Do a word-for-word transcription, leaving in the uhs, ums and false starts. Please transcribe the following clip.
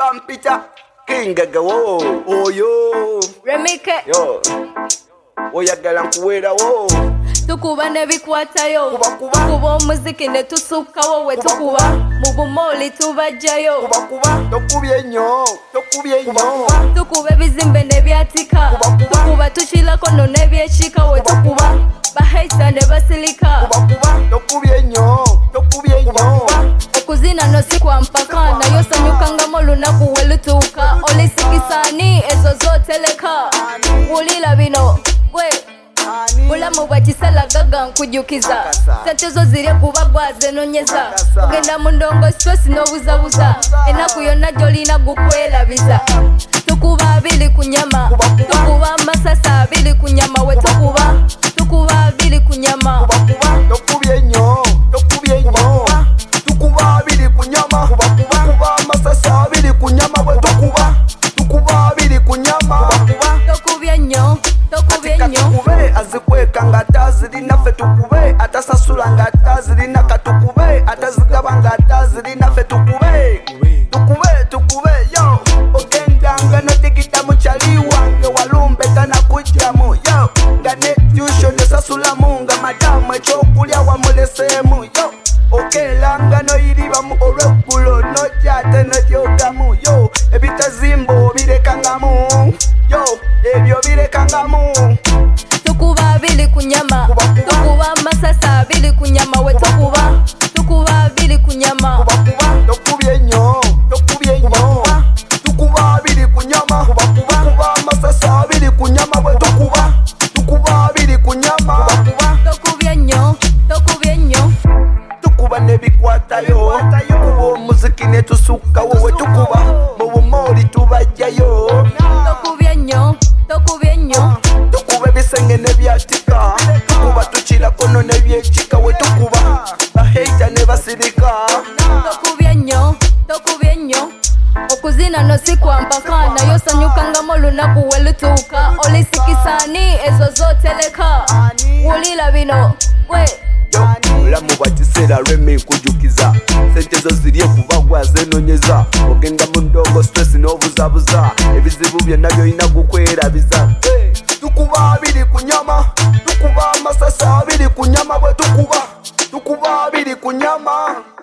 Pampita Kingaga wo oyo Remike yo oyagala nkuwera wo tukuba nebikwatayo kuba kuba tukuba omuziki ne tusukawo we tukuba mu bumoli tubajjayo kuba kuba tokubye nnyo tokubye nnyo tukuba ebizimbe nebyatika tukuba tukirako no nebyekika we tukuba bahaita ne basilika kuba kuba tokubye nnyo tokubye nnyo okuzina no si kwa mpaka nayo sanyukangamo lunaku we lutuuka olisikisani ezo zoteleka wulira bino gwe bulamu bwa kisala gaga nkujukiza sente zo ziri kuba gwazenonyeza ogenda mu ndongo stress n'obuzabuza enaku yonna gy'olina gukwerabiza tukuba abiri ku nyama tukuba amasasa abiri ku nyama we tukuba tukuba abiri ku nyama tokubye nnyo tokubye nnyo tukuba abiri ku nyama tukuba amasasa abiri ku nyama we tukuba tukuba abiri ku nyama tokubye nnyo tokubye nnyo tukube azikweka nga atazirina ffe tukube atasasula nga atazirina katukube atazigaba nga atazirina ffe tukube tukube tukube yo ogendanga notigita mukyali wange walumbe tanakujjamu yo nga ne tyusho nesasulamu nga madamu ekyokulya wamuleseemu yo okeeranga noyiribamu olweggulo nojate nodyogamu yo ebitazimba obirekangamu yo ebyo birekangamu tukuba abiri ku nyama tukuba amasasa abiri ku nyama we tukuba tukuba abiri ku nyama tokubye nnyo tokubye nnyo tukuba abiri ku nyama tukuba amasasa abiri ku nyama we tukuba tukuba abiri ku nyama tokubye nnyo tokubye nnyo tukuba nebikwatayo tukuba omuziki ne tusukawo we tukuba mu bumoli tubajjayo tokubye nnyo tokubye nnyo tukuba ebisenge nebyatika tukuba tukirako no nebyekika we tukuba baheita ne basirika tokubye nnyo tokubye nnyo okuzina no si kwa mpaka nayo sanyukangamo lunaku we lutuuka olisikisani ezo zoteleka wulira bino we mulamu bwa kiseera lwemi nkujukiza sente zo ziri kuba gwazenonyeza ogenda mu ndongo stress n'obuzabuza ebizibu byonna byolina gukwerabiza tukuba abiri ku nyama tukuba amasasa abiri ku nyama bwe tukuba tukuba abiri ku nyama